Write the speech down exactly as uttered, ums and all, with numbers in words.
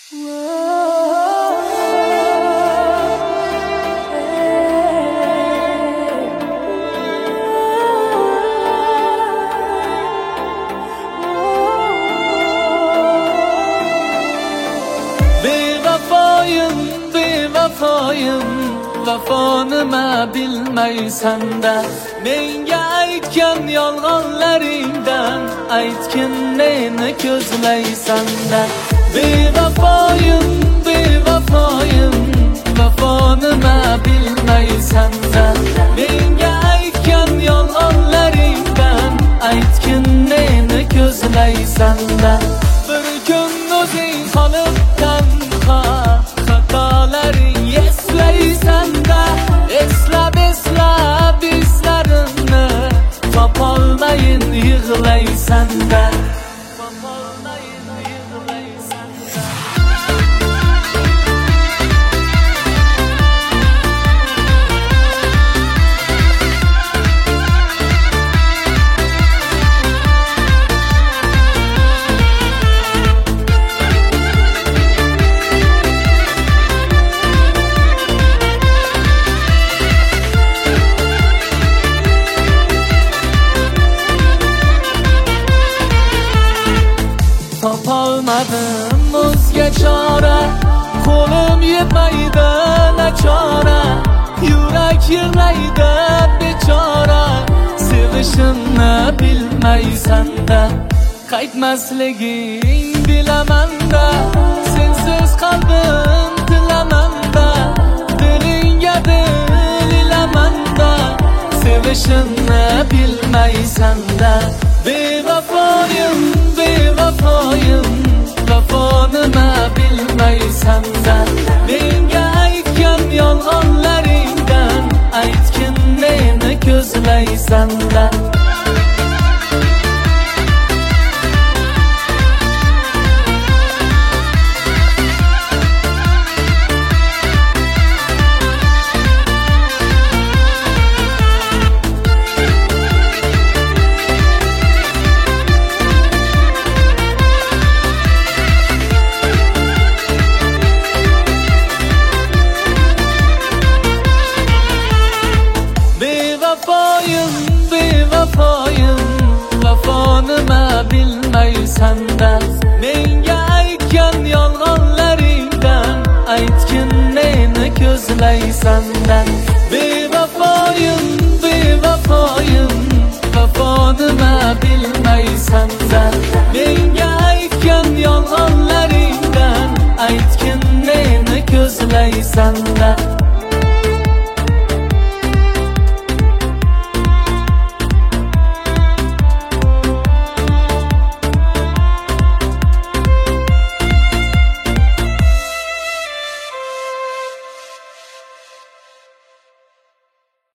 Bevafoyim, bevafoyim, vafo nima bilmaysan-da. Menga aytgan yolg'onlaringdan aytgin meni ko'zlaysan-da. Bevafoyim, bevafoyim, vafo nima bilmaysan-da. Menga aytgan yolg'onlaringdan aytgin meni ko'zlaysan-da. Bir kun o'zing qolib tanho, xatolaring eslaysan-da. Eslab eslab izlarimni topolmayin yig'laysan-da. Topolmayin yig'laysan-da. Topolmadim o'zga chora, qo'lim yetmaydi nachora. Yurak yig'laydi bechora, sevishimni bilmaysan-da. Qaytmasliging bilaman-da, sensiz qalbim tilaman-da. Dilingga dil ilaman-da, sevishimni bilmaysan-da. Bevafoyim, bevafoyim, vafo nima bilmaysan-da. Menga aytgan yolg'onlaringdan aytgin meni ko'zlaysan-da. Bevafoyim, bevafoyim, vafo nima bilmaysan-da. Menga aytgan yolg'onlaringdan aytgin meni ko'zlaysan-da. Bevafoyim, bevafoyim, vafo nima bilmaysan-da. Menga aytgan yolg'onlaringdan aytgin meni ko'zlaysan-da.